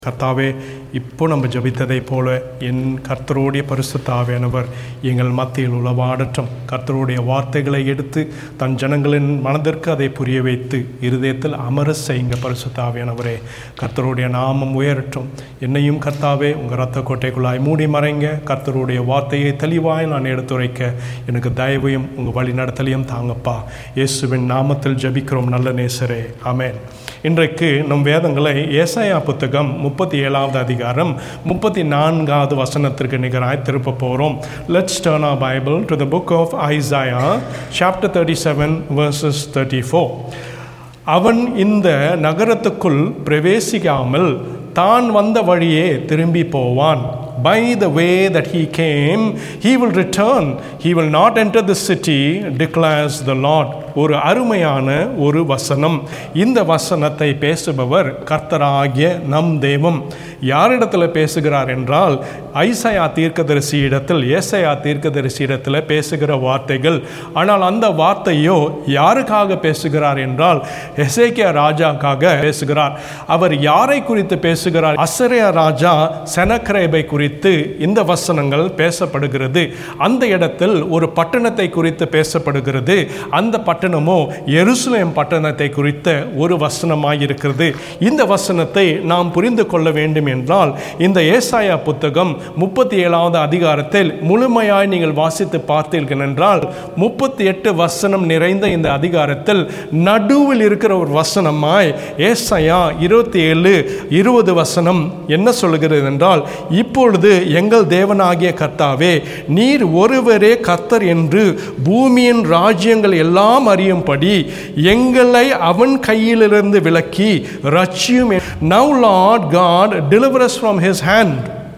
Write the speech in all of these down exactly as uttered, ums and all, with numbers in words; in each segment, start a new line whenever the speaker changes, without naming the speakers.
கர்த்தாவே, இப்போ நம்ம ஜபித்ததை போல என் கர்த்தருடைய பரிசுத்த ஆவியானவர் எங்கள் மத்தியில் உளவாடட்டும். கர்த்தருடைய வார்த்தைகளை எடுத்து தன் ஜனங்களின் மனதிற்கு அதை புரிய வைத்து இருதயத்தில் அமர செய்யுங்க. பரிசுத்த ஆவியானவரே, கர்த்தருடைய நாமம் உயரட்டும். என்னையும் கர்த்தாவே உங்கள் இரத்த கோட்டைக்குள்ளாய் மூடி மறைங்க. கர்த்தருடைய வார்த்தையை தெளிவாய் நான் எடுத்துரைக்க எனக்கு தயவையும் உங்கள் வழி நடத்தலையும் தாங்கப்பா. இயேசுவின் நாமத்தில் ஜபிக்கிறோம் நல்ல நேசரே, ஆமென். இன்றைக்கு நம் வேதங்களை ஏசாயா புத்தகம் முப்பத்தி ஏழாவது அதிகாரம் முப்பத்தி நான்காவது வசனத்திற்கு நிகராய் திருப்ப போகிறோம். Let's turn our Bible to the book of Isaiah chapter thirty-seven verses thirty-four. அவன் இந்த நகரத்துக்குள் பிரவேசிக்காமல் தான் வந்த வழியே திரும்பி போவான். By the way that he came, he will return. He will not enter the city, declares the Lord. ஒரு அருமையான ஒரு வசனம். இந்த வசனத்தை பேசுபவர் கர்த்தராகிய நம் தெய்வம். யாரிடத்தில் பேசுகிறார் என்றால் ஐசாயா தீர்க்கதரிசி இடத்தில், ஏசாயா தீர்க்கதரிசி இடத்தில் பேசுகிற வார்த்தைகள். ஆனால் அந்த வார்த்தையோ யாருக்காக பேசுகிறார் என்றால் எசேக்கியா ராஜாக்காக பேசுகிறார். அவர் யாரை குறித்து பேசுகிறார்? அசரியா ராஜா செனக்கரேபை குறித்து இந்த வசனங்கள் பேசப்படுகிறது. அந்த இடத்தில் ஒரு பட்டணத்தை குறித்து பேசப்படுகிறது. அந்த பட்டணமோ எருசலேம் பட்டணத்தை குறித்த ஒரு வசனமாயிருக்கிறது. இந்த வசனத்தை நாம் புரிந்து கொள்ள வேண்டும் என்றால் இந்த ஏசாயா புத்தகம் முப்பத்தி ஏழாவது அதிகாரத்தில் முழுமையாய் நீங்கள் வாசித்து பார்த்தீர்கள் என்றால் முப்பத்தி எட்டு வசனம் நிறைந்த இந்த அதிகாரத்தில் நடுவில் இருக்கிற ஒரு வசனமாய் ஏசாயா இருபத்தி ஏழு இருபது வசனம் என்ன சொல்லுகிறது என்றால், இப்பொழுது எங்கள் தேவனாகிய கர்த்தாவே, நீர் ஒருவரே கர்த்தர் என்று பூமியின் ராஜ்யங்கள் எல்லாம் அறியும்படி எங்களை அவன் கையிலிருந்து விலக்கி ரட்சியும். Now Lord God, deliver us from his hand,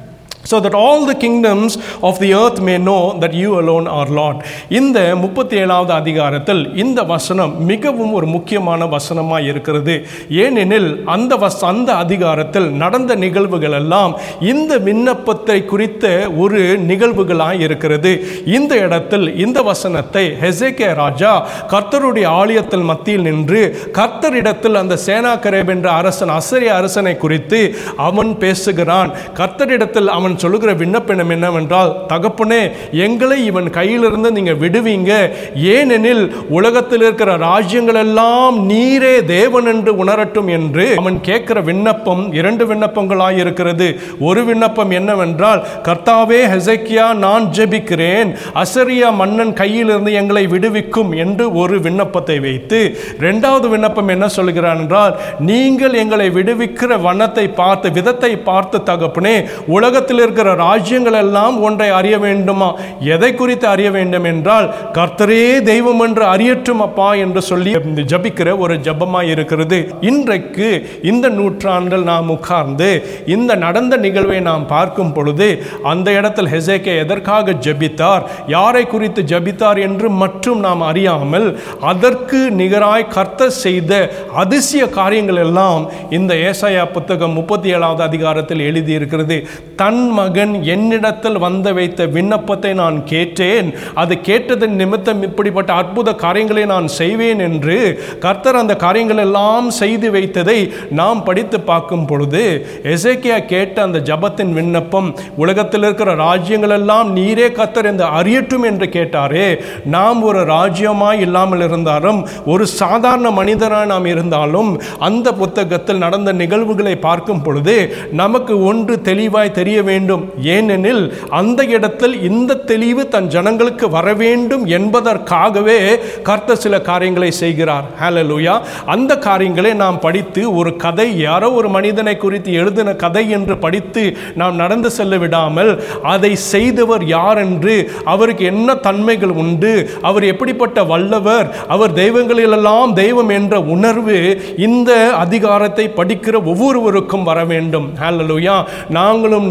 so that all the kingdoms of the earth may know that you alone are Lord. இந்த முப்பத்தி ஏழாவது அதிகாரத்தில் இந்த வசனம் மிகவும் ஒரு முக்கியமான வசனமாக இருக்கிறது. ஏனெனில் அந்த வச அந்த அதிகாரத்தில் நடந்த நிகழ்வுகள் எல்லாம் இந்த விண்ணப்பத்தை குறித்த ஒரு நிகழ்வுகளாக இருக்கிறது. இந்த இடத்தில் இந்த வசனத்தை எசேக்கியா ராஜா கர்த்தருடைய ஆலயத்தில் மத்தியில் நின்று கர்த்தரிடத்தில் அந்த சேனாக்கரேப் என்ற அரசன், அசரியா அரசனை குறித்து அவன் பேசுகிறான். கர்த்தரிடத்தில் அவன் சொல்லுகிற விண்ணப்பம் என்னவென்றால், தகப்பனே, எங்களை இவன் கையிலிருந்து நீங்க விடுவீங்க. ஏனெனில் உலகத்தில் இருக்கிற ராஜ்யங்கள் எல்லாம் நீரே தேவன் என்று உணரட்டும் என்று அவன் கேட்கிற விண்ணப்பம் இரண்டு விண்ணப்பங்களாய் இருக்கிறது. ஒரு விண்ணப்பம் என்னவென்றால், கர்த்தாவே, எசேக்கியா, நான் ஜெபிக்கிறேன், அசரியா மன்னன் கையிலிருந்து எங்களை விடுவிக்கும் என்று ஒரு விண்ணப்பத்தை வைத்து, இரண்டாவது விண்ணப்பம் என்ன சொல்கிறான் என்றால், நீங்கள் எங்களை விடுவிக்கிற வண்ணத்தை பார்த்து, விதத்தை பார்த்து தகப்பனே, உலகத்தில் இருக்கிற ராஜ்யங்கள் எல்லாம் ஒன்றை அறிய வேண்டுமா? எதை குறித்து அறிய வேண்டும் என்றால், கர்த்தரே தெய்வம் என்று அறியட்டும் அப்பா என்று சொல்லி ஜபிக்கிற ஒரு ஜபமாய் இருக்கிறது. இன்றைக்கு இந்த நூற்றாண்டில் நாம் உட்கார்ந்து இந்த நடந்த நிகழ்வை நாம் பார்க்கும் பொழுது அந்த இடத்தில் எசேக்கியா எதற்காக ஜபித்தார், யாரை குறித்து ஜபித்தார் என்று மட்டும் நாம் அறியாமல் அதற்கு நிகராய் கர்த்தர் செய்த அதிசய காரியங்கள் எல்லாம் இந்த ஏசாயா புத்தகம் முப்பத்தி ஏழாவது அதிகாரத்தில் எழுதியிருக்கிறது. தன் மகன் என்னிடத்தில் வந்து வைத்த விண்ணப்பத்தை நான் கேட்டேன், அது கேட்டதன் நிமித்தம் இப்படிப்பட்ட அற்புத காரியங்களை நான் செய்வேன் என்று கர்த்தர் அந்த காரியங்கள் எல்லாம் செய்து வைத்ததை நாம் படித்து பார்க்கும் பொழுது எசேக்கியா கேட்ட அந்த ஜபத்தின் விண்ணப்பம், உலகத்தில் இருக்கிற ராஜ்யங்கள் எல்லாம் நீரே கர்த்தர் என்று அறியட்டும் என்று கேட்டாரே. நாம் ஒரு ராஜ்யமாய் இல்லாமல் இருந்தாலும், ஒரு சாதாரண மனிதராய் நாம் இருந்தாலும், அந்த புத்தகத்தில் நடந்த நிகழ்வுகளை பார்க்கும் பொழுது நமக்கு ஒன்று தெளிவாய் தெரிய வேண்டும். ஏனெனில் அந்த இடத்தில் இந்த தெளிவு தன் ஜனங்களுக்கு வர வேண்டும் என்பதற்காகவே கர்த்தர் சில காரியங்களை செய்கிறார். ஹல்லேலூயா. அந்த காரியங்களை நாம் படித்து ஒரு கதை, யாரோ ஒரு மனிதனை குறித்து எழுதின கதை என்று படித்து நாம் நடந்து செல்ல விடாமல், அதை செய்தவர் யார் என்று, அவருக்கு என்ன தன்மைகள் உண்டு, அவர் எப்படிப்பட்ட வல்லவர், அவர் தெய்வங்களிலெல்லாம் தெய்வம் என்ற உணர்வு இந்த அதிகாரத்தை படிக்கிற ஒவ்வொருவருக்கும் வர வேண்டும். ஹல்லேலூயா. நாங்களும் நானும்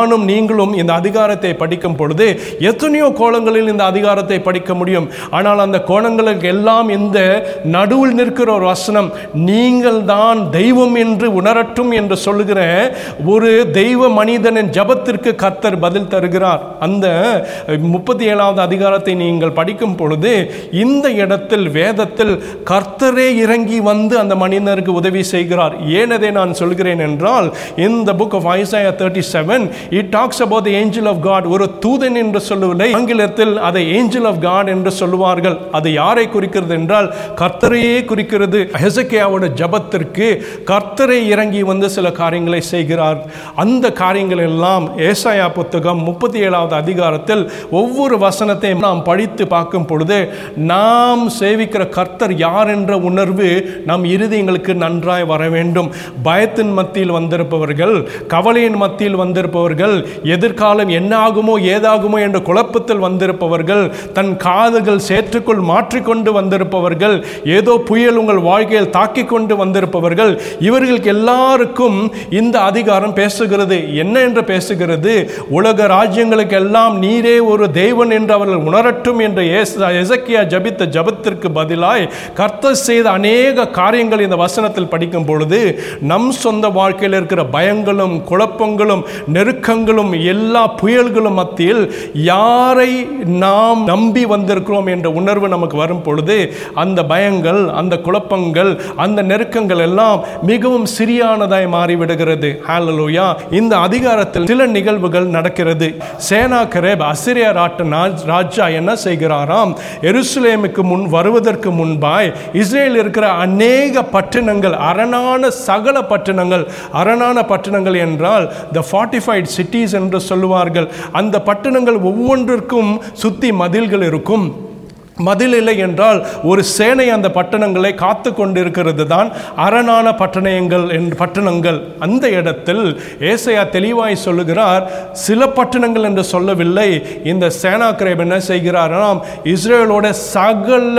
நானும் நீங்களும் இந்த அதிகாரத்தை படிக்கும் பொழுது எத்தனையோ கோணங்களில் இந்த அதிகாரத்தை படிக்க முடியும். ஆனால் அந்த கோணங்களுக்கு எல்லாம் இந்த நடுவில் நிற்கிற ஒரு வசனம், நீங்கள் தான் தெய்வம் என்று உணரட்டும் என்று சொல்லுகிற ஒரு தெய்வ மனிதனின் ஜபத்திற்கு கர்த்தர் பதில் தருகிறார். அந்த முப்பத்தி ஏழாவது அதிகாரத்தை நீங்கள் படிக்கும் பொழுது இந்த இடத்தில் வேதத்தில் கர்த்தரே இறங்கி வந்து அந்த மனிதனுக்கு உதவி செய்கிறார். ஏன் அதை நான் சொல்கிறேன் என்றால், in the book of Isaiah thirty-seven it talks about the angel of God. ஒரு தூதன் என்று சொல்லவில்லை, ஆங்கிலத்தில் அதை angel of God என்று சொல்லுவார்கள். அது யாரை குறிக்கிறது என்றால் கர்த்தரையே குறிக்கிறது. ஹெசக்கியாவோட ஜபத்திற்கு கர்த்தரை இறங்கி வந்து சில காரியங்களை செய்கிறார். அந்த காரியங்கள் எல்லாம் ஏசாயா புத்தகம் முப்பத்தி ஏழாவது அதிகாரத்தில் ஒவ்வொரு வசனத்தையும் நாம் படித்து பார்க்கும் பொழுது நாம் சேவிக்கிற கர்த்தர் யார் என்ற உணர்வு நம் இருதயங்களுக்கு நன்றாய் வர வேண்டும். பயத்தின் மத்தியில் வந்திருப்பவர்கள், கவலையின் மத்தியில் வந்திருப்பவர்கள், எதிர்காலம் என்ன ஆகுமோ ஏதாகுமோ என்ற குழப்பத்தில் வந்திருப்பவர்கள், தன் காதுகள் சேற்றுக்குள் மாற்றிக்கொண்டு வந்திருப்பவர்கள், ஏதோ புயல் உங்கள் வாழ்க்கையில் தாக்கி கொண்டு வந்திருப்பவர்கள், இவர்களுக்கு எல்லாருக்கும் இந்த அதிகாரம் பேசுகிறது. என்ன என்று பேசுகிறது? உலக ராஜ்யங்களுக்கு எல்லாம் நீரே ஒரு தேவன் என்று அவர்கள் உணரட்டும் என்று எசேக்கியா ஜபித்த ஜபத்திற்கு பதிலாய் கர்த்தர் செய்த அநேக காரியங்கள் இந்த வசனத்தில் படிக்கும் பொழுது நம் சொந்த வாழ்க்கையில் இருக்கிற பயங்களும் குழப்பங்களும் நெருக்கங்களும் எல்லா புயல்களும் மத்தியில் யாரை நாம் நம்பி வந்திருக்கிறோம் என்ற உணர்வு நமக்கு வரும் பொழுது அந்த பயங்கள், அந்த குழப்பங்கள், அந்த நெருக்கங்கள் எல்லாம் மிகவும் சிறியானதாய் மாறிவிடுகிறது. ஹல்லேலூயா. இந்த அதிகாரத்தில் சில நிகழ்வுகள் நடக்கிறது. சேனாகரேப் அசிரியா ராஜா என்ன செய்கிறாராம், எருசலேமுக்கு முன் வருவதற்கு முன்பாய் இஸ்ரேல் இருக்கிற அநேக பட்டணங்கள், அரணான சகல பட்டணங்கள், அரணான பட்டணங்கள் என்றால் the fortified cities என்று சொல்லுவார்கள். அந்த பட்டணங்கள் ஒவ்வொன்றிற்கும் சுத்தி மதில்கள் இருக்கும். மதில் இல்லை என்றால் ஒரு சேனை அந்த பட்டணங்களை காத்து கொண்டிருக்கிறது தான் அரணான பட்டணங்கள் பட்டணங்கள். அந்த இடத்தில் ஏசாயா தெளிவாய் சொல்லுகிறார், சில பட்டணங்கள் என்று சொல்லவில்லை. இந்த சேனாகரேப் என்ன செய்கிறாராம், இஸ்ரேலோட சகல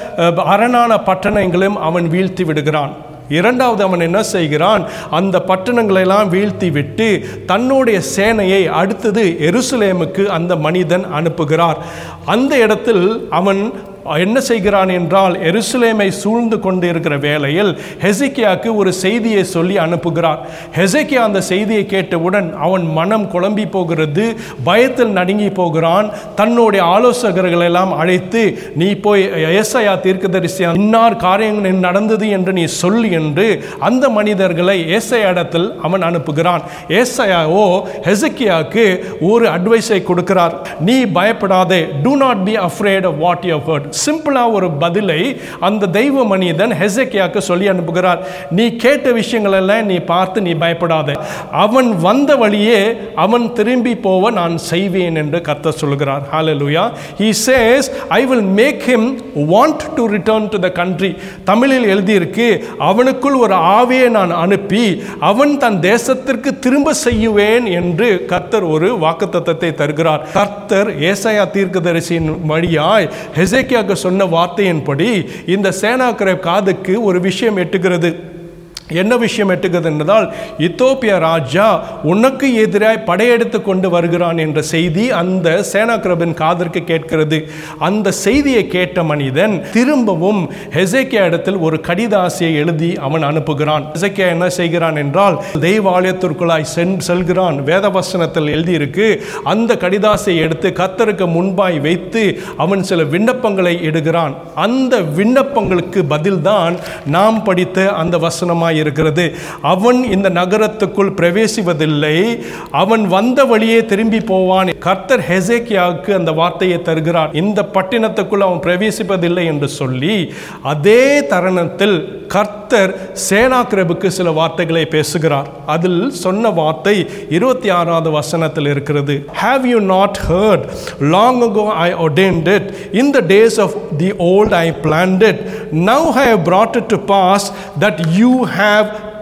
அரணான பட்டணங்களையும் அவன் வீழ்த்தி விடுகிறான். இரண்டாவது அவன் என்ன செய்கிறான், அந்த பட்டணங்களெல்லாம் வீழ்த்தி விட்டு தன்னுடைய சேனையை அடுத்தது எருசலேமுக்கு அந்த மனிதன் அனுப்புகிறார். அந்த இடத்தில் அவன் என்ன செய்கிறான் என்றால், எருசலேமை சூழ்ந்து கொண்டு இருக்கிற வேளையில் ஹெசக்கியாவுக்கு ஒரு செய்தியை சொல்லி அனுப்புகிறார். ஹெசக்கியா அந்த செய்தியை கேட்டவுடன் அவன் மனம் குழம்பி போகிறது, பயத்தில் நடுங்கி போகிறான். தன்னுடைய ஆலோசகர்கள் எல்லாம் அழைத்து, நீ போய் ஏசாயா தீர்க்கதரிசி இன்னார் காரியங்கள் நடந்தது என்று நீ சொல்லு என்று அந்த மனிதர்களை ஏசாயா இடத்தில் அவன் அனுப்புகிறான். ஏசாயாவோ ஹெசக்கியாவுக்கு ஒரு அட்வைஸை கொடுக்கிறார், நீ பயப்படாதே, do not be afraid of what you have heard. சிம்பிளா ஒரு பதிலை அந்த தெய்வ மனிதன் ஹெசக்கியாவுக்கு சொல்லி அனுப்புகிறார். நீ கேட்ட விஷயங்கள் எல்லாம் நீ பார்த்து நீ பயப்படாத, அவன் வந்த வழியே அவன் திரும்பி போவ நான் செய்வேன் என்று கர்த்தர் சொல்கிறார். ஹல்லேலூயா. He says, I will make him want to return to the country. தமிழில் எழுதியிருக்கு, அவனுக்குள் ஒரு ஆவியை நான் அனுப்பி அவன் தன் தேசத்திற்கு திரும்ப செய்யுவேன் என்று கர்த்தர் ஒரு வாக்குத்தத்தத்தை தருகிறார். கர்த்தர் ஏசாயா தீர்க்கதரிசியின் வழியாய் ஹெசக்கியா சொன்ன வார்த்தையின்படி இந்த சேனாகரேப் காதுக்கு ஒரு விஷயம் எட்டுகிறது. என்ன விஷயம் எட்டுகிறது என்றால், எத்தியோப்பியா ராஜா உனக்கு எதிராய் படையெடுத்து கொண்டு வருகிறான் என்ற செய்தி அந்த சேனாகரேபின் காதிற்கு கேட்கிறது. அந்த செய்தியை கேட்ட மனிதன் திரும்பவும் ஹெசக்கியா இடத்தில் ஒரு கடிதாசியை எழுதி அவன் அனுப்புகிறான். ஹெசக்கியா என்ன செய்கிறான் என்றால், தெய்வாலயத்திற்குள்ளாய் செல்கிறான். வேதவசனத்தில் எழுதியிருக்கு, அந்த கடிதாசியை எடுத்து கர்த்தருக்கு முன்பாய் வைத்து அவன் சில விண்ணப்பங்களை இடுகிறான். அந்த விண்ணப்பங்களுக்கு பதில்தான் நாம் படித்த அந்த வசனமாய் இருக்கிறது. அவன் இந்த நகரத்துக்குள் பிரவேசிப்பதில்லை, அவன் வந்த வழியே திரும்பி போவான். கர்த்தர் ஹெசக்கியாவுக்கு அந்த வார்த்தையை தருகிறார், இந்த பட்டணத்துக்குள் அவன் பிரவேசிப்பதில்லை என்று சொல்லி. அதே தருணத்தில் கர்த்தர் சேனாகரேபுக்கு சில வார்த்தைகளை பேசுகிறார். அதில் சொன்ன வார்த்தை இருபத்தி ஆறாவது வசனத்தில் இருக்கிறது. Have you not heard? Long ago I ordained it. In the days of the old I planned it. Now I have brought it to pass that you have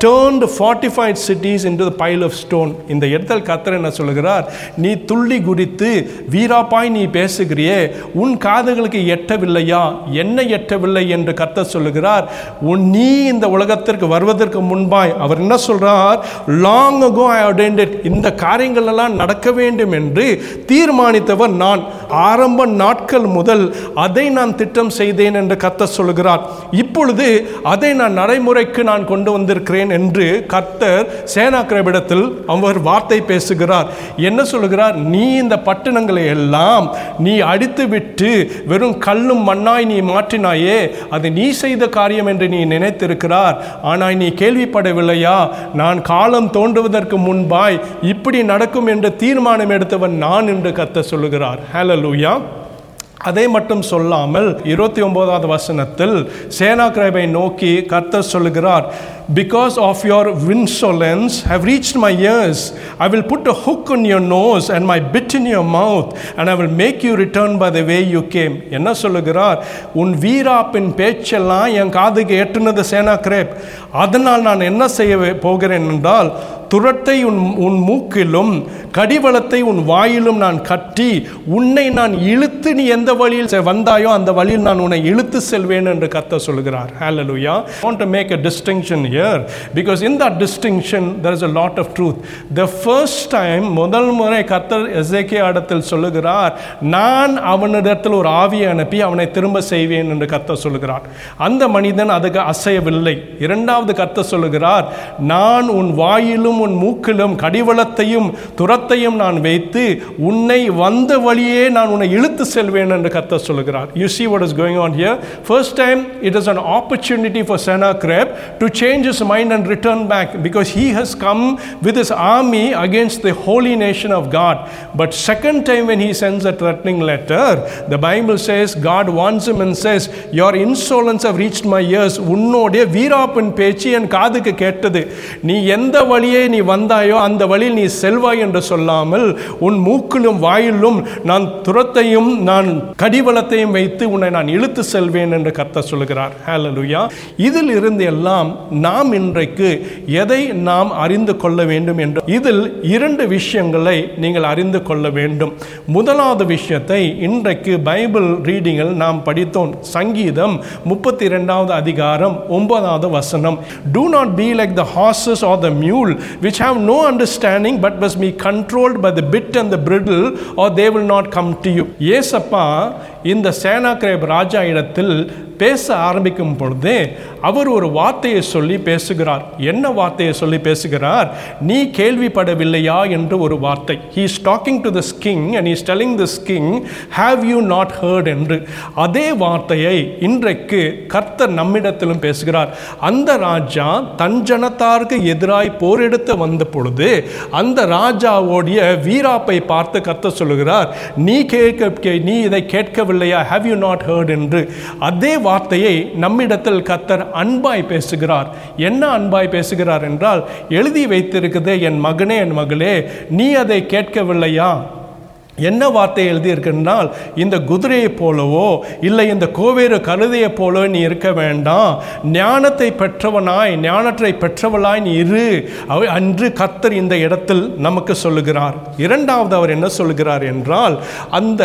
turned fortified cities into the pile of stone. இந்த இடத்தில் கர்த்தர் என்ன சொல்லுகிறார்? நீ துள்ளி குதித்து வீராப்பாய் நீ பேசுகிறியே, உன் காதுகளுக்கு எட்டவில்லையா, என்ன எட்டவில்லை என்று கர்த்தர் சொல்லுகிறார். உன் நீ இந்த உலகத்திற்கு வருவதற்கு முன்பாய் அவர் என்ன சொல்றார்? long ago I ordained it. இந்த காரியங்கள் எல்லாம் நடக்க வேண்டும் என்று தீர்மானித்தவர் நான். ஆரம்ப நாட்கள் முதல் அதை நான் திட்டம் செய்தேன் என்று கர்த்தர் சொல்லுகிறார். இப்பொழுது அதை நான் நடைமுறைக்கு நான் கொண்டு வந்திருக்கிறேன் என்று கர்த்தர் சேனாக்கிரேபிடத்தில் அவர் வார்த்தை பேசுகிறார். என்ன சொல்லுகிறார்? நீ இந்த பட்டணங்களை எல்லாம் நீ அடித்து விட்டு வெறும் கல்லும் மண்ணாய் நீ மாற்றினாயே, அது நீ செய்த காரியம் என்று நீ நினைத்திருக்கிறார். ஆனால் நீ கேள்விப்படவில்லையா? நான் காலம் தோன்றுவதற்கு முன்பாய் இப்படி நடக்கும் என்று தீர்மானம் எடுத்தவன் நான் என்று கர்த்தர் சொல்லுகிறார். ஹல்லேலூயா. அதை மட்டும் சொல்லாமல் இருபத்தி ஒன்பதாவது வசனத்தில் சேனாக்கிரேபை நோக்கி கர்த்தர் சொல்லுகிறார், because of your insolence have reached my ears, I will put a hook on your nose and my bit in your mouth, and I will make you return by the way you came. என்ன சொல்லுகிறார்? உன் வீராப்பின் பேச்செல்லாம் என் காதுக்கு எட்டுனது சேனாக்கிரேப். அதனால் நான் என்ன செய்ய போகிறேன் என்றால், துரத்தை உன் உன் மூக்கிலும் கடிவளத்தை உன் வாயிலும் நான் கட்டி உன்னை நான் இழுத்து நீ எந்த வழியில் வந்தாயோ அந்த வழியில் நான் உன்னை இழுத்து செல்வேன் என்று கர்த்தர் சொல்கிறார். Hallelujah. I want to make a distinction here because in that distinction there is a lot of truth. The first time முதல் முறை கர்த்தர் எசேக்கியா இடத்தில் சொல்லுகிறார், நான் அவனிடத்தில் ஒரு ஆவியை அனுப்பி அவனை திரும்ப செய்வேன் என்று கர்த்தர் சொல்லுகிறார். அந்த மனிதன் அதுக்கு அசையவில்லை. இரண்டாவது கர்த்தர் சொல்லுகிறார், நான் உன் வாயிலும் உன் மூக்கிலும் கடிவளத்தையும் துரத்தையும் நான் வைத்து உன்னை வந்த வழியே நான் உன்னை இழுத்து செல்வேன் என்று கர்த்தர் சொல்லுகிறார். You see what is going on here? First time it is an opportunity for Sennacherib to change his mind and return back because he has come with his army against the holy nation of God. But second time when he sends a threatening letter, the Bible says God warns him and says, your insolence have reached my ears. உன்னுடைய வீராப்பின் பேச்சு என் காதுக்கு கேட்டது. நீ எந்த வழியே நீ வந்தாயோ அந்த வழியில் நீ செல்வாய் என்று சொல்லாமல் உன் மூக்கிலும் வாயிலும் நான் துரத்தையும் நான் கடிவளத்தையும் வைத்து உன்னை நான் இழுத்து செல்வேன் என்று கர்த்தர் சொல்கிறார். ஹல்லேலூயா. இதில் இருந்து எல்லாம் நாம் இன்றைக்கு எதை நாம் அறிந்து கொள்ள வேண்டும் என்று இதில் இரண்டு விஷயங்களை நீங்கள் அறிந்து கொள்ள வேண்டும். முதலாவது விஷயத்தை இன்றைக்கு பைபிள் ரீடிங்கில் நாம் படித்தோம். சங்கீதம் முப்பத்தி இரண்டாவது அதிகாரம் ஒன்பதாவது வசனம். Do not be like the horses or the mule which have no understanding but must be controlled by the bit and the bridle or they will not come to you. ஏசப்பா இந்த சேனாக்கிரேப் ராஜா இடத்தில் பேச ஆரம்பிக்கும் பொழுதே அவர் ஒரு வார்த்தையை சொல்லி பேசுகிறார். என்ன வார்த்தையை சொல்லி பேசுகிறார்? நீ கேள்விப்படவில்லையா என்று ஒரு வார்த்தை. He is talking to this king and he is telling this king, have you not heard என்று. அதே வார்த்தையை இன்றைக்கு கர்த்தர் நம்மிடத்திலும் பேசுகிறார். அந்த ராஜா தன் ஜனத்தாருக்கு எதிராய் போரெடுத்து வந்த பொழுது அந்த ராஜாவோடைய வீராப்பை பார்த்து கர்த்தர் சொல்லுகிறார், நீ கேட்க நீ இதை கேட்கவில்லையா, have you not heard என்று. அதே வார்த்தையை நம்மிடத்தில் கர்த்தர் அன்பாய் பேசுகிறார். என்ன அன்பாய் பேசுகிறார் என்றால், எழுதி வைத்திருக்கிறதே என் மகனே என் மகளே, நீ அதை கேட்கவில்லையா? என்ன வார்த்தை எழுதியிருக்கின்றால், இந்த குதிரையை போலவோ இல்லை இந்த கோவேறு கழுதையை போலவோ நீ இருக்க வேண்டாம், ஞானத்தை பெற்றவனாய் ஞானத்தை பெற்றவளாய் நீ இரு அன்று கர்த்தர் இந்த இடத்தில் நமக்கு சொல்லுகிறார். இரண்டாவது அவர் என்ன சொல்லுகிறார் என்றால், அந்த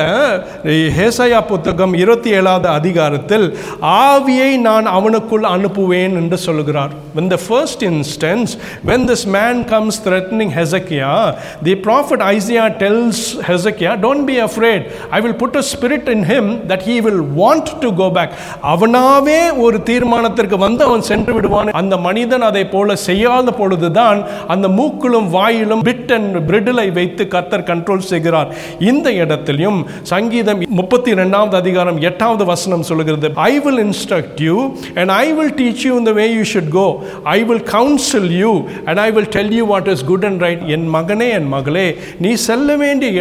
ஏசாயா புத்தகம் இருபத்தி ஏழாவது அதிகாரத்தில் ஆவியை நான் அவனுக்குள் அனுப்புவேன் என்று சொல்லுகிறார். In the first instance, when this man comes threatening Hezekiah, the prophet Isaiah tells Hezekiah, don't be afraid, I will put a spirit in him that he will want to go back. அவனாவே ஒரு தீர்மானத்திற்கு வந்து அவன் சென்று விடுவான். அந்த மனிதன் அதை போல செய்யாத பொழுதுதான் அந்த மூக்கிலும் வாயிலும் பிட் அண்ட் பிரிடிலை வைத்து கர்த்தர் கண்ட்ரோல் செய்கிறார். இந்த இடத்திலும் சங்கீதம் முப்பத்தி இரண்டாவது அதிகாரம் எட்டாவது வசனம் சொல்கிறது, I will instruct you and I will teach you in the way you should go. I will counsel you and I will tell you what is good and right. என் மகனே என் மகளே, நீ செல்ல வேண்டிய இடத்தை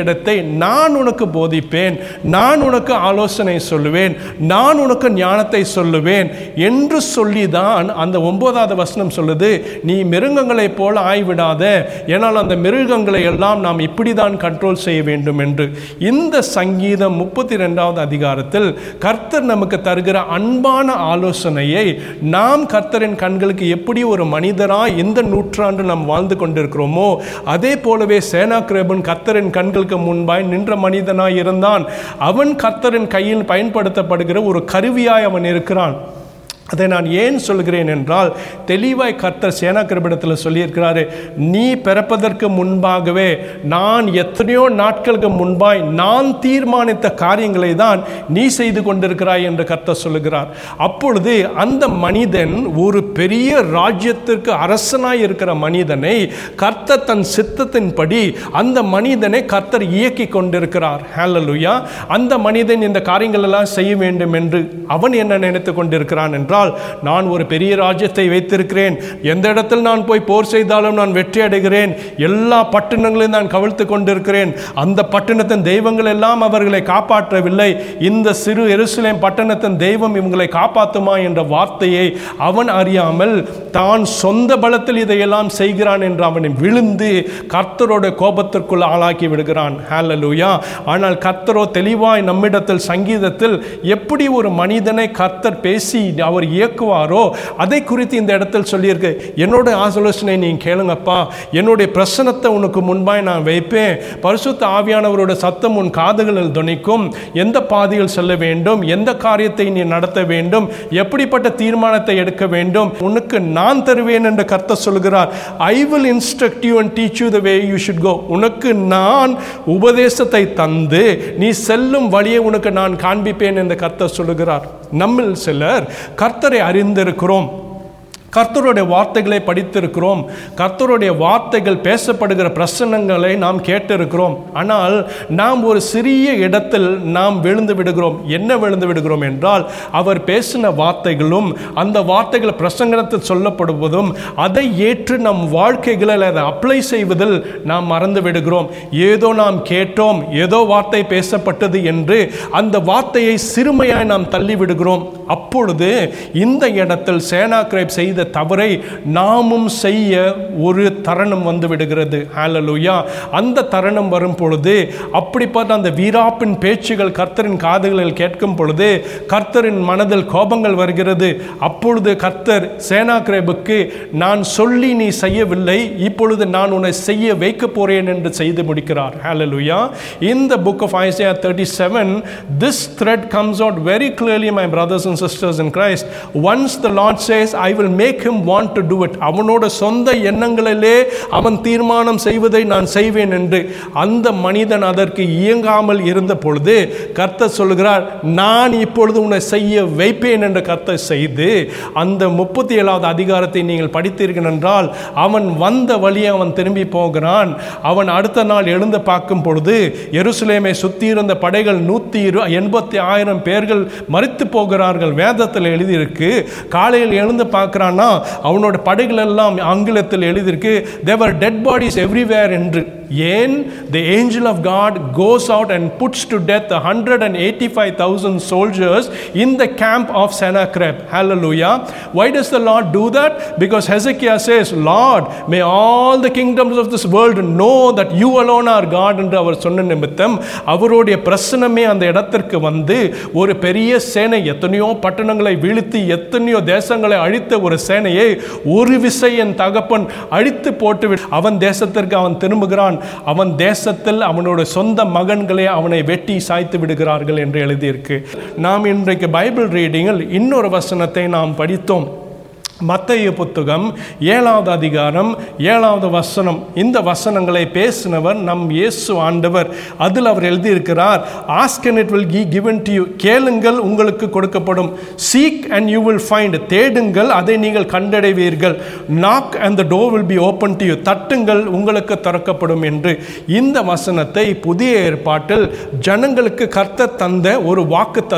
நான் உனக்கு போதிப்பேன், நான் உனக்கு ஆலோசனை சொல்லுவேன், நான் உனக்கு ஞானத்தை சொல்லுவேன் என்று சொல்லிதான் அந்த ஒன்பதாவது வசனம் சொல்லுது, நீ மிருகங்களைப் போல ஆய்விடாத, ஏனால் அந்த மிருகங்களை எல்லாம் நாம் இப்படிதான் கண்ட்ரோல் செய்ய வேண்டும் என்று. இந்த சங்கீதம் முப்பத்தி ரெண்டாவது அதிகாரத்தில் கர்த்தர் நமக்கு தருகிற அன்பான ஆலோசனையை நாம் கர்த்தரின் கண்களுக்கு எப்படி ஒரு மனிதராய் இந்த நூற்றாண்டு நாம் வாழ்ந்து கொண்டிருக்கிறோமோ அதே போலவே சேனாக்கிரேபன் கர்த்தரின் கண்களுக்கு முன்பாய் நின்ற மனிதனாய் இருந்தான். அவன் கர்த்தரின் கையில் பயன்படுத்தப்படுகிற ஒரு கருவியாய் அவன் இருக்கிறான். அதை நான் ஏன் சொல்கிறேன் என்றால், தெளிவாய் கர்த்தர் சேனாக்கிரேபனிடத்தில் சொல்லியிருக்கிறாரு, நீ பிறப்பதற்கு முன்பாகவே நான் எத்தனையோ நாட்களுக்கு முன்பாய் நான் தீர்மானித்த காரியங்களை தான் நீ செய்து கொண்டிருக்கிறாய் என்று கர்த்தர் சொல்லுகிறார். அப்பொழுது அந்த மனிதன் ஒரு பெரிய ராஜ்யத்திற்கு அரசனாய் இருக்கிற மனிதனை கர்த்தர் தன் சித்தத்தின்படி அந்த மனிதனை கர்த்தர் இயக்கி கொண்டிருக்கிறார். ஹல்லேலூயா. அந்த மனிதன் இந்த காரியங்கள் எல்லாம் செய்ய வேண்டும் என்று அவன் என்ன நினைத்து கொண்டிருக்கிறான் என்றால், நான் ஒரு பெரிய ராஜ்யத்தை வைத்திருக்கிறேன், எந்த இடத்தில் நான் போய் போர் செய்தாலும் நான் வெற்றி அடைகிறேன், எல்லா பட்டணங்களையும் நான் கவிழ்த்து கொண்டிருக்கிறேன், அந்த பட்டணத்தின் தெய்வங்கள் எல்லாம் அவர்களை காப்பாற்றவில்லை, இந்த சிறு எருசலேம் பட்டணத்தின் தெய்வம் இவங்களை காப்பாற்றுமா என்ற வார்த்தையை அவன் அறியாமல் தான் சொந்த பலத்தில் இதையெல்லாம் செய்கிறான் என்று அவனை விழுந்து கர்த்தரோட கோபத்திற்குள் ஆளாக்கி விடுகிறான். ஹல்லேலூயா. ஆனால் கர்த்தரோ தெளிவாய் நம்மிடத்தில் சங்கீதத்தில் எப்படி ஒரு மனிதனை கர்த்தர் பேசி அவர் இயக்குவாரோ அதை குறித்து இந்த இடத்தில் சொல்லியிருக்கு. என்னோட ஆலோசனை நீங்க கேளுங்கப்பா, என்னுடைய பிரசனத்தை உனக்கு முன்பாய் நான் வைப்பேன், பரிசுத்த ஆவியானவரோட சத்தம் உன் காதுகளில் துணிக்கும், எந்த பாதையில் செல்ல வேண்டும், எந்த காரியத்தை நீ நடத்த வேண்டும், எப்படிப்பட்ட தீர்மானத்தை எடுக்க வேண்டும் உனக்கு நான் தருவேன் என்று கர்த்தர் சொல்கிறார். I will instruct you and teach you the way you should go. உனக்கு நான் உபதேசத்தை தந்து நீ செல்லும் வழியை உனக்கு நான் காண்பிப்பேன் என்று கர்த்தர் சொல்லுகிறார். நம்மில் சிலர் கர்த்தரை அறிந்திருக்கிறோம், கர்த்தருடைய வார்த்தைகளை படித்திருக்கிறோம், கர்த்தருடைய வார்த்தைகள் பேசப்படுகிற பிரசன்னங்களை நாம் கேட்டிருக்கிறோம். ஆனால் நாம் ஒரு சிறிய இடத்தில் நாம் விழுந்து விடுகிறோம். என்ன விழுந்து விடுகிறோம் என்றால், அவர் பேசின வார்த்தைகளும் அந்த வார்த்தைகள் பிரசங்கத்தில் சொல்லப்படுவதும் அதை ஏற்று நம் வாழ்க்கைகளில் அதை அப்ளை செய்வதில் நாம் மறந்து விடுகிறோம். ஏதோ நாம் கேட்டோம், ஏதோ வார்த்தை பேசப்பட்டது என்று அந்த வார்த்தையை சிறுமையாய் நாம் தள்ளி விடுகிறோம். அப்பொழுது இந்த இடத்தில் சேனாக்கிரேப் செய்த தவறை நாமும் செய்ய ஒரு தருணம் வந்து விடுகிறது. ஹல்லேலூயா. அந்த தருணம் வரும் பொழுது அப்படிப்பட்ட அந்த வீராப்பின் பேச்சுகள் கர்த்தரின் காதுகளில் கேட்கும் பொழுது கர்த்தரின் மனதில் கோபங்கள் வருகிறது. அப்பொழுது கர்த்தர் சேனாக்கிரேபுக்கு, நான் சொல்லி நீ செய்யவில்லை, இப்பொழுது நான் உன்னை செய்ய வைக்க போறேன் என்று செய்து முடிக்கிறார். ஹல்லேலூயா. In the book of Isaiah thirty-seven, this thread comes out very clearly, my brothers and sisters in Christ. Once the Lord says, I will make him want to do it, அவனோட சொந்த எண்ணங்களிலே அவன் தீர்மானம் செய்வதை நான் செய்வேன் என்று அந்த மனிதன் அதற்கு இயங்காமல் இருந்த பொழுது கர்த்தர் சொல்கிறார், நான் இப்பொழுது உன்னை செய்ய வைப்பேன் என்று கர்த்தர் செய்து அந்த முப்பத்தி ஏழாவது அதிகாரத்தை நீங்கள் படித்தீர்கள் என்றால், அவன் வந்த வழியை அவன் திரும்பி போகிறான். அவன் அடுத்த நாள் எழுந்து பார்க்கும் பொழுது எருசலேமை சுற்றி இருந்த படைகள் நூற்றி இரு எண்பத்தி ஆயிரம் பேர்கள் மரித்து போகிறார்கள். வேதத்தில் எழுதியிருக்கு. காலையில் எழுந்து பார்க்கிறான்னா அவனோட படைகள் எல்லாம் ஆங்கிலத்தில் எழுதியிருக்கு, there were dead bodies everywhere என்று. ஏன்? the angel of God goes out and puts to death one hundred eighty-five thousand soldiers in the camp of Sennacherib. Hallelujah. Why does the Lord do that? Because Hezekiah says, Lord, may all the kingdoms of this world know that you alone are God என்று அவர் சொன்ன நிமித்தம் அவருடைய பிரசனமே அந்த இடத்திற்கு வந்து ஒரு பெரிய சேனை, எத்தனையோ பட்டணங்களை வீழ்த்தி எத்தனையோ தேசங்களை அழித்த ஒரு சேனையை ஒரு விசை என் தகப்பன் அழித்து போட்டு அவன் தேசத்திற்கு அவன் திரும்புகிறான். அவன் தேசத்தில் அவனோட சொந்த மகன்களே அவனை வெட்டி சாய்த்து விடுகிறார்கள் என்று எழுதியிருக்கு. நாம் இன்றைக்கு பைபிள் ரீடிங்கில் இன்னொரு வசனத்தை நாம் படித்தோம். மத்தேயு புத்தகம் ஏழாவது அதிகாரம் ஏழாவது வசனம். இந்த வசனங்களை பேசினவர் நம் இயேசு ஆண்டவர். அதில் அவர் எழுதியிருக்கிறார், ask and it will be given to you. கேளுங்கள் உங்களுக்கு கொடுக்கப்படும். seek and you will find. தேடுங்கள் அதை நீங்கள் கண்டடைவீர்கள். knock and the door will be open to you. தட்டுங்கள் உங்களுக்கு திறக்கப்படும் என்று. இந்த வசனத்தை புதிய ஏற்பாட்டில் ஜனங்களுக்கு கர்த்தர் தந்த ஒரு வாக்கு தத்தம்.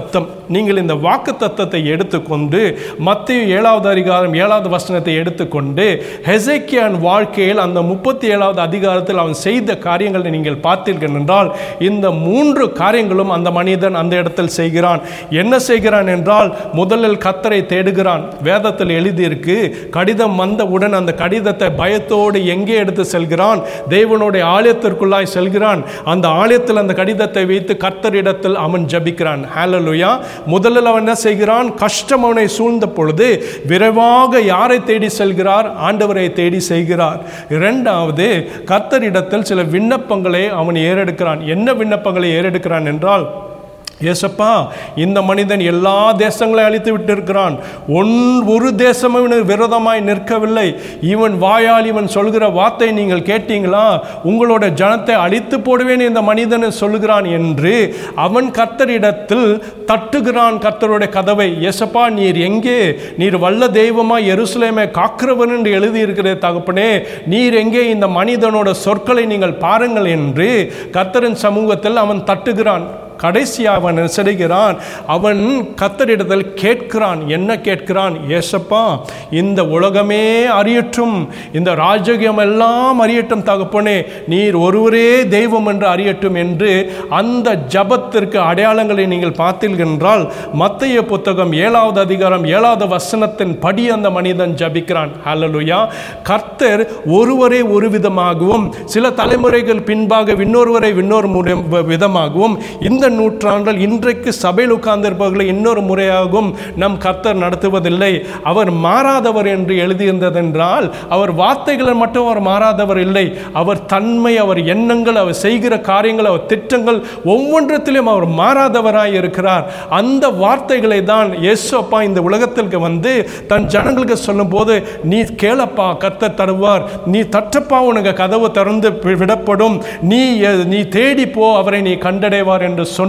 நீங்கள் இந்த வாக்கு தத்தத்தை எடுத்துக்கொண்டு மத்தேயு ஏழாவது அதிகாரம் ஏழாவது வசனத்தை எடுத்துக்கொண்டு ஹெசேக்கியாவின் வாழ்க்கையில் அந்த முப்பத்தி ஏழாவது அதிகாரத்தில் அவன் செய்த காரியங்களை நீங்கள் பார்த்தீர்கள் என்றால் இந்த மூன்று காரியங்களும் அந்த மனிதன் அந்த இடத்தில் செய்கிறான். என்ன செய்கிறான் என்றால், முதலில் கர்த்தரை தேடுகிறான். வேதத்தில் எழுதியிருக்கு, கடிதம் வந்தவுடன் அந்த கடிதத்தை பயத்தோடு எங்கே எடுத்து செல்கிறான்? தேவனுடைய ஆலயத்திற்குள்ளாய் செல்கிறான். அந்த ஆலயத்தில் அந்த கடிதத்தை வைத்து கர்த்தரிடத்தில் அவன் ஜபிக்கிறான். ஹல்லேலூயா. முதலில் அவன் என்ன செய்கிறான்? கஷ்டம் அவனை சூழ்ந்த பொழுது விரைவாக யாரை தேடி செல்கிறார்? ஆண்டவரை தேடி செய்கிறார். இரண்டாவது, கர்த்தரிடத்தில் சில விண்ணப்பங்களை அவன் ஏறெடுக்கிறான். என்ன விண்ணப்பங்களை ஏறெடுக்கிறான் என்றால், ஏசப்பா, இந்த மனிதன் எல்லா தேசங்களையும் அழித்து விட்டிருக்கிறான், ஒன் ஒரு தேசமும் விரோதமாய் நிற்கவில்லை, இவன் வாயால் இவன் சொல்கிற வார்த்தை நீங்கள் கேட்டீங்களா? உங்களோட ஜனத்தை அழித்து போடுவேன் இந்த மனிதன் சொல்லுகிறான் என்று அவன் கர்த்தரிடத்தில் தட்டுகிறான். கர்த்தருடைய கதவை, ஏசப்பா நீர் எங்கே? நீர் வல்ல தெய்வமாய் எருசலேமை காக்கிறவன் என்று எழுதியிருக்கிற தகப்பனே, நீர் எங்கே? இந்த மனிதனோட சொற்களை நீங்கள் பாருங்கள் என்று கர்த்தரின் சமூகத்தில் அவன் தட்டுகிறான். கடைசியாக அவன் செய்கிறான், அவன் கர்த்தரிடத்தில் கேட்கிறான். என்ன கேட்கிறான்? ஏசப்பா, இந்த உலகமே அறியட்டும், இந்த ராஜ்யம் எல்லாம் அறியட்டும் தகப்பனே, நீர் ஒருவரே தெய்வம் என்று அறியட்டும் என்று அந்த ஜபத்திற்கு அடையாளங்களை நீங்கள் பார்த்தீர்கள். மத்தேயு புத்தகம் ஏழாவது அதிகாரம் ஏழாவது வசனத்தின் படி அந்த மனிதன் ஜபிக்கிறான். ஹல்லேலூயா. கர்த்தர் ஒருவரே ஒரு விதமாகவும் சில தலைமுறைகள் பின்பாக இன்னொருவரை இன்னொரு விதமாகவும் இந்த நூற்றாண்டில் இன்றைக்கு சபையில் உட்கார்ந்திருப்பவர்களை இன்னொரு முறையாகவும் நம் கர்த்தர் நடத்துவதில்லை. அவர் மாறாதவர் என்று எழுதியிருந்ததென்றால் அவர் வார்த்தைகளை மட்டும் அவர் மாறாதவர் இல்லை, அவர் தன்மை, அவர் எண்ணங்கள், அவர் செய்கிற காரியங்கள், அவர் திட்டங்கள் ஒவ்வொன்றத்திலும் அவர் மாறாதவராய் இருக்கிறார். அந்த வார்த்தைகளை தான் இயேசுப்பா இந்த உலகத்திற்கு வந்து தன் ஜனங்களுக்கு சொல்லும் போது, நீ கேளப்பா கர்த்தர் தருவார், நீ தட்டப்பா உனக்கு கதவு திறந்து விடப்படும், நீ நீ தேடி போ அவரை நீ கண்டடைவார் என்று சொன்ன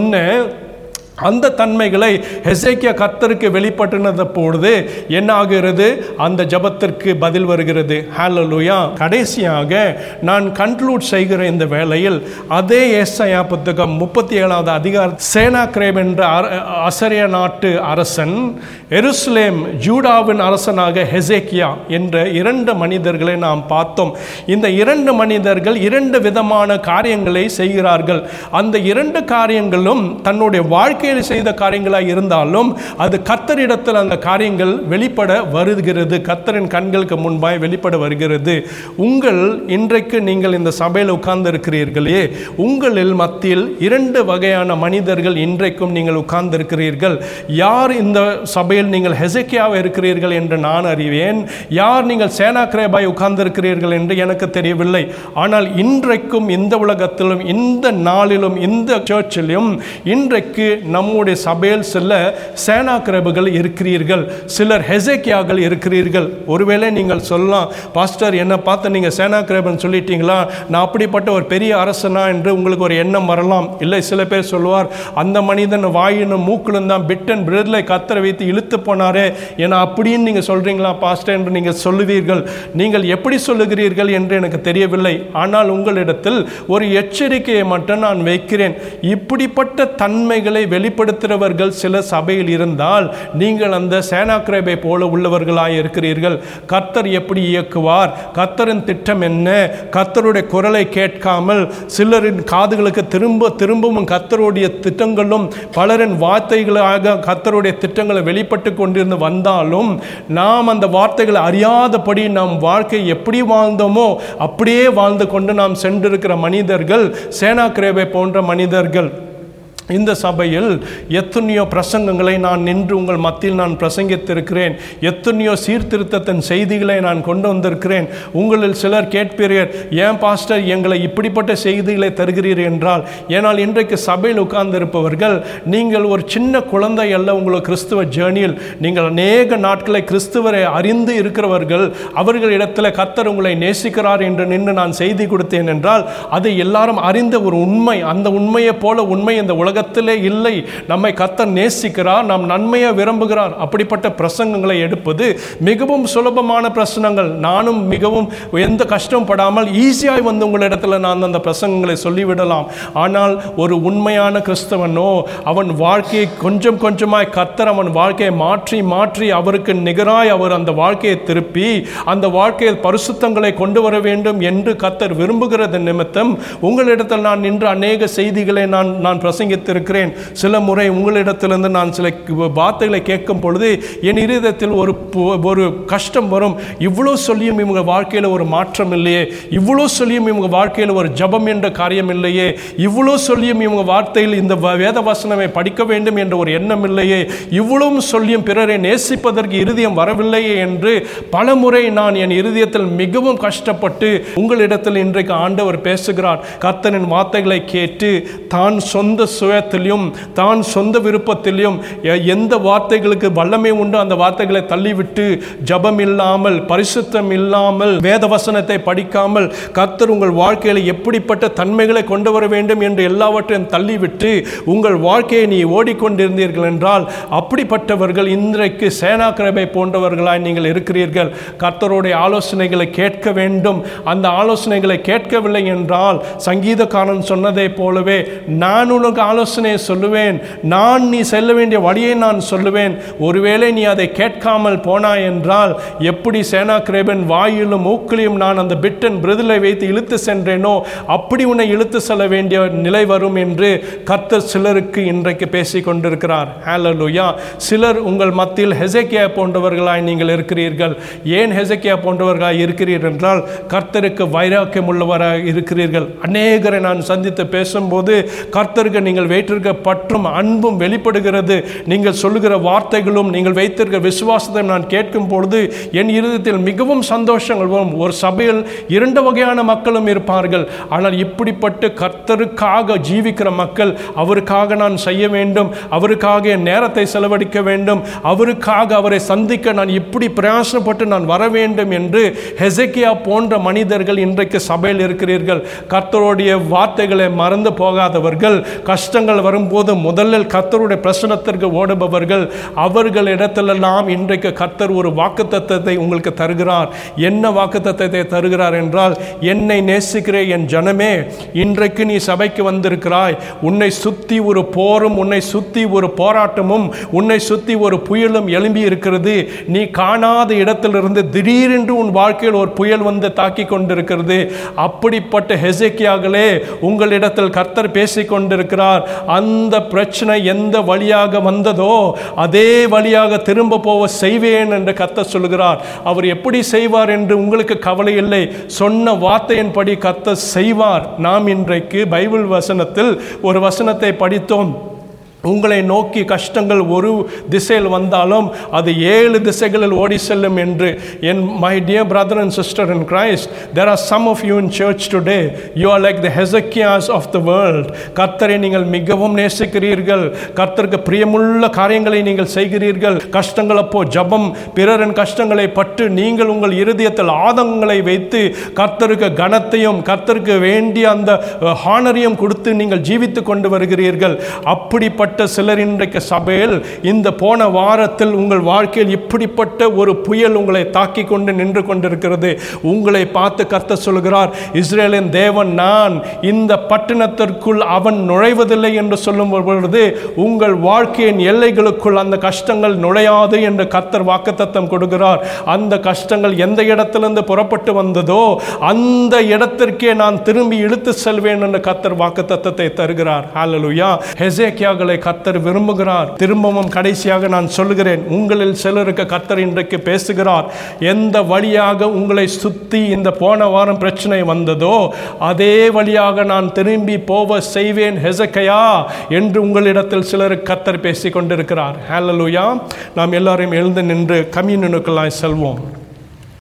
அந்த தன்மைகளை ஹெசேக்கியா கர்த்தருக்கு வெளிப்பட்டினத பொழுது என்ன ஆகிறது? அந்த ஜபத்திற்கு பதில் வருகிறது. ஹல்லேலூயா. கடைசியாக நான் கன்க்ளூட் செய்கிற இந்த வேளையில் அதே ஏசாயா புத்தகம் முப்பத்தி ஏழாவது அதிகாரம், சேனாக்கிரேப் என்ற அசரிய நாட்டு அரசன், எருசலேம் ஜூடாவின் அரசனாக ஹெசேக்கியா என்ற இரண்டு மனிதர்களை நாம் பார்த்தோம். இந்த இரண்டு மனிதர்கள் இரண்டு விதமான காரியங்களை செய்கிறார்கள். அந்த இரண்டு காரியங்களும் தன்னுடைய வாழ்க்கை செய்த காரியங்களாக இருந்தாலும் அது கர்த்தரிடத்தில் அந்த காரியங்கள் வெளிப்பட வருகிறது, கர்த்தரின் கண்களுக்கு முன்பாய் வெளிப்பட வருகிறது. உங்கள் இன்றைக்கு நீங்கள் இந்த சபையில் உட்கார்ந்து இருக்கிறீர்களே, உங்களில் மத்தியில் இரண்டு வகையான மனிதர்கள் இன்றைக்கும் நீங்கள் உட்கார்ந்து இருக்கிறீர்கள். யார் இந்த சபையில் நீங்கள் ஹெசேக்கியாவை இருக்கிறீர்கள் என்று நான் அறிவேன், யார் நீங்கள் சேனாக்கிரேபாய் உட்கார்ந்து இருக்கிறீர்கள் என்று எனக்கு தெரியவில்லை. ஆனால் இன்றைக்கும் இந்த உலகத்திலும் இந்த நாளிலும் இந்த சர்ச்சிலும் இன்றைக்கு நம்முடைய சபையில் சில சேனாக்கிரேபுகள் இருக்கிறீர்கள், சிலர் ஹெசேக்கியாக்கள் இருக்கிறீர்கள். ஒருவேளை நீங்கள் சொல்லலாம், பாஸ்டர் என்னை பார்த்து நீங்கள் சேனாக்கிரேபன் சொல்லிட்டீங்களா, நான் அப்படிப்பட்ட ஒரு பெரிய அரசனா என்று உங்களுக்கு ஒரு எண்ணம் வரலாம். இல்லை, சில பேர் சொல்லுவார், அந்த மனிதன் வாயினும் மூக்கிலும் தான் பிட்டன் பிரெட்லை கத்தரை வைத்து இழுத்து போனாரே, ஏன்னா அப்படின்னு நீங்கள் சொல்கிறீங்களா பாஸ்டர் என்று நீங்கள் சொல்லுவீர்கள். நீங்கள் எப்படி சொல்லுகிறீர்கள் என்று எனக்கு தெரியவில்லை. ஆனால் உங்களிடத்தில் ஒரு எச்சரிக்கையை மட்டும் நான் வைக்கிறேன். இப்படிப்பட்ட தன்மைகளை வெளிப்படுத்துகிறவர்கள் சில சபையில் இருந்தால் நீங்கள் அந்த சேனாக்கிரேபை போல உள்ளவர்களாக இருக்கிறீர்கள். கர்த்தர் எப்படி இயக்குவார், கர்த்தரின் திட்டம் என்ன, கர்த்தருடைய குரலை கேட்காமல் சிலரின் காதுகளுக்கு திரும்ப திரும்பவும் கர்த்தருடைய திட்டங்களும் பலரின் வார்த்தைகளாக கர்த்தருடைய திட்டங்களை வெளிப்பட்டு கொண்டிருந்து வந்தாலும் நாம் அந்த வார்த்தைகளை அறியாதபடி நம் வாழ்க்கை எப்படி வாழ்ந்தோமோ அப்படியே வாழ்ந்து கொண்டு நாம் சென்றிருக்கிற மனிதர்கள் சேனாக்கிரேபை போன்ற மனிதர்கள். இந்த சபையில் எத்தனையோ பிரசங்கங்களை நான் நின்று உங்கள் மத்தியில் நான் பிரசங்கித்திருக்கிறேன், எத்தனையோ சீர்திருத்தத்தின் செய்திகளை நான் கொண்டு வந்திருக்கிறேன். உங்களில் சிலர் கேட்பீர்கள், ஏன் பாஸ்டர் எங்களை இப்படிப்பட்ட செய்திகளை தருகிறீர்கள் என்றால், ஏனால் இன்றைக்கு சபையில் உட்கார்ந்திருப்பவர்கள் நீங்கள் ஒரு சின்ன குழந்தை அல்ல. உங்கள் கிறிஸ்துவ ஜேர்னியில் நீங்கள் அநேக நாட்களை கிறிஸ்துவரை அறிந்து இருக்கிறவர்கள். அவர்களிடத்தில் கர்த்தர் உங்களை நேசிக்கிறார் என்று நின்று நான் செய்தி கொடுத்தேன் என்றால் அது எல்லாரும் அறிந்த ஒரு உண்மை. அந்த உண்மையை போல உண்மை இந்த உலக உலகத்திலே இல்லை. நம்மை கர்த்தர் நேசிக்கிறார், நாம் நன்மையை விரும்புகிறார். அப்படிப்பட்ட பிரசங்கங்களை எடுப்பது மிகவும் சுலபமான பிரசனங்கள். நானும் மிகவும் எந்த கஷ்டம் படாமல் ஈஸியாய் வந்து உங்களிடத்துல நான் அந்த பிரசங்கங்களை சொல்லிவிடலாம். ஆனால் ஒரு உண்மையான கிறிஸ்தவனோ அவன் வாழ்க்கையை கொஞ்சம் கொஞ்சமாய் கர்த்தர் அவன் வாழ்க்கையை மாற்றி மாற்றி அவருக்கு நிகராய் அவர் அந்த வாழ்க்கையை திருப்பி அந்த வாழ்க்கையில் பரிசுத்தங்களை கொண்டு வர வேண்டும் என்று கர்த்தர் விரும்புகிறது நிமித்தம் உங்களிடத்தில் நான் நின்று அநேக செய்திகளை நான் நான் பிரசங்கித்திருக்கிறேன். சில முறை உங்களிடத்திலிருந்து நான் சில வார்த்தைகளை கேட்கும் பொழுது என் இருதயத்தில் ஒரு ஒரு கஷ்டம் வரும். இவ்வளோ சொல்லியும் இவங்க வாழ்க்கையில் ஒரு மாற்றம் இல்லையே, இவ்வளோ சொல்லியும் இவங்க வாழ்க்கையில் ஒரு ஜபம் என்ற காரியம் இல்லையே, இவ்வளோ சொல்லியும் இவங்க வார்த்தையில் இந்த வேத வசனமே படிக்க வேண்டும் என்ற ஒரு எண்ணம் இல்லையே, இவ்வளவும் சொல்லியும் பிறரை நேசிப்பதற்கு இருதயம் வரவில்லையே என்று பல முறை நான் என் இருதயத்தில் மிகவும் கஷ்டப்பட்டு உங்களிடத்தில் இன்றைக்கு ஆண்டவர் பேசுகிறார். கர்த்தரின் வார்த்தைகளை கேட்டு தான் சொந்த சுயத்திலும் தான் சொந்த விருப்பத்திலும் எந்த வார்த்தைகளுக்கு வல்லமை உண்டு அந்த வார்த்தைகளை தள்ளிவிட்டு ஜபம் இல்லாமல் பரிசுத்தம் இல்லாமல் வேத வசனத்தை படிக்காமல் கர்த்தர் உங்கள் வாழ்க்கையில் எப்படிப்பட்ட தன்மைகளை கொண்டு வர வேண்டும் என்று எல்லாவற்றையும் தள்ளிவிட்டு உங்கள் வாழ்க்கையை நீ ஓடிக்கொண்டிருந்தீர்கள் என்றால் அப்படிப்பட்டவர்கள் இன்றைக்கு சேனாக்கிரபை போன்றவர்களாய் நீங்கள் இருக்கிறீர்கள். கர்த்தருடைய ஆலோசனைகளை கேட்க வேண்டும். அந்த ஆலோசனைகளை கேட்கவில்லை என்றால் சங்கீதக்காரன் சொன்னதை போலவே நான் உனக்கு ஆலோசனையை சொல்லுவேன், நான் நீ செல்ல வேண்டிய வழியை நான் சொல்லுவேன், ஒருவேளை நீ அதை கேட்காமல் போனாய் என்றால் எப்படி சேனாக்கிரேபன் வாயிலும் மூக்கிலையும் நான் அந்த பிட்டன் பிரிதிலை வைத்து இழுத்து சென்றேனோ அப்படி உன்னை இழுத்து செல்ல வேண்டிய நிலை வரும் என்று கர்த்தர் சிலருக்கு இன்றைக்கு பேசிக் கொண்டிருக்கிறார். ஹல்லேலூயா. சிலர் உங்கள் மத்தியில் ஹெசேக்கியா போன்றவர்களாய் நீங்கள் இருக்கிறீர்கள். ஏன் ஹெசேக்கியா போன்றவர்களாய் இருக்கிறீர்கள் என்றால் கர்த்தருக்கு வைராக்கியம் உள்ளவராக இருக்கிறீர்கள். அநேகரை நான் சந்தித்து பேசும்போது கர்த்தருக்கு நீங்கள் வைத்திருக்க பற்றும் அன்பும் வெளிப்படுகிறது. நீங்கள் சொல்லுகிற வார்த்தைகளும் நீங்கள் வைத்திருக்க விசுவாசத்தை நான் கேட்கும் பொழுது என் இருதயத்தில் மிகவும் சந்தோஷங்கள் வரும். ஒரு சபையில் இரண்டு வகையான மக்களும் இருப்பார்கள். ஆனால் இப்படிப்பட்டு கர்த்தருக்காக ஜீவிக்கிற மக்கள், அவருக்காக நான் செய்ய வேண்டும், அவருக்காக என் நேரத்தை செலவழிக்க வேண்டும், அவருக்காக அவரை சந்திக்க நான் இப்படி பிரயாசப்பட்டு நான் வர வேண்டும் என்று ஹெசேக்கியா போன்ற மனிதர்கள் இன்றைக்கு சபையில் இருக்கிறீர்கள். கர்த்தருடைய வார்த்தைகளை மறந்து போகாதவர்கள், கஷ்டங்கள் வரும்போது முதலில் கர்த்தருடைய பிரசனத்திற்கு ஓடுபவர்கள், அவர்களிடத்திலெல்லாம் இன்றைக்கு கர்த்தர் ஒரு வாக்குத்தத்தத்தை உங்களுக்கு தருகிறார். என்ன வாக்குத்தத்தத்தை தருகிறார் என்றால், என்னை நேசிக்கிற என் ஜனமே, இன்றைக்கு நீ சபைக்கு வந்திருக்கிறாய், உன்னை சுத்தி ஒரு போரும் உன்னை சுத்தி ஒரு போராட்டமும் உன்னை சுத்தி ஒரு புயலும் எழும்பி இருக்கிறது. நீ காணாத இடத்திலிருந்து திடீரென்று உன் வாழ்க்கையில் ஒரு புயல் வந்து தாக்கி கொண்டிருக்கிறது. அப்படிப்பட்ட ஹெசேக்கியாக்களே, உங்களிடத்தில் கர்த்தர் பேசிக் கொண்டிருக்கிறார். அந்த பிரச்சனை எந்த வழியாக வந்ததோ அதே வழியாக திரும்ப போக செய்வேன் என்று கர்த்தர் சொல்கிறார். அவர் எப்படி செய்வார் என்று உங்களுக்கு கவலை இல்லை. சொன்ன வார்த்தையின்படி கர்த்தர் செய்வார். நாம் இன்றைக்கு பைபிள் வசனத்தில் ஒரு வசனத்தை படித்தோம். உங்களை நோக்கி கஷ்டங்கள் ஒரு திசையில் வந்தாலும் அது ஏழு திசைகளில் ஓடி செல்லும் என்று. என் my dear brother and sister in Christ, there are some of you in church today, you are like the Hezekiahs of the world. கர்த்தரை நீங்கள் மிகவும் நேசிக்கிறீர்கள், கர்த்தருக்கு பிரியமுள்ள காரியங்களை நீங்கள் செய்கிறீர்கள். கஷ்டங்கள் அப்போ ஜபம், பிறரின் கஷ்டங்களை பற்றி நீங்கள் உங்கள் இருதயத்தில் ஆதங்கங்களை வைத்து கர்த்தருக்கு கனத்தையும் கர்த்தருக்கு வேண்டிய அந்த ஹானரையும் கொடுத்து நீங்கள் ஜீவித்து கொண்டு வருகிறீர்கள். அப்படிப்பட்ட சிலர் இன்றைக்கு சபையில் இந்த போன வாரத்தில் உங்கள் வாழ்க்கையில் இப்படிப்பட்ட ஒரு புயல் உங்களை தாக்கி கொண்டு நின்று கொண்டிருக்கிறது. உங்களை பார்த்து கர்த்தர் சொல்கிறார், இஸ்ரேலின் தேவன் நான், இந்த பட்டணத்திற்குள் அவன் நுழைவதில்லை என்று சொல்லும் பொழுது உங்கள் வாழ்க்கையின் எல்லைகளுக்குள் அந்த கஷ்டங்கள் நுழையாது என்று கர்த்தர் வாக்குத்தத்தம் கொடுக்கிறார். அந்த கஷ்டங்கள் எந்த இடத்திலிருந்து புறப்பட்டு வந்ததோ அந்த இடத்திற்கே நான் திரும்பி இழுத்து செல்வேன் என்று கர்த்தர் வாக்குத்தத்தத்தை தருகிறார். ஹல்லேலூயா. ஹெசேக்கியாக்களை கர்த்தர் விரும்புகிறார். திரும்பவும் கடைசியாக நான் சொல்லுகிறேன், உங்களில் சிலருக்கு கர்த்தர் இன்றைக்கு பேசுகிறார். எந்த வழியாக உங்களை சுத்தி இந்த போன வாரம் பிரச்சனை வந்ததோ அதே வழியாக நான் திரும்பி போக செய்வேன் ஹெசேக்கியா என்று உங்களிடத்தில் சிலருக்கு கர்த்தர் பேசிக் கொண்டிருக்கிறார். ஹல்லேலூயா. நாம் எல்லாரும் எழுந்து நின்று கம்யூனியனுக்குள்ளாய் செல்வோம்.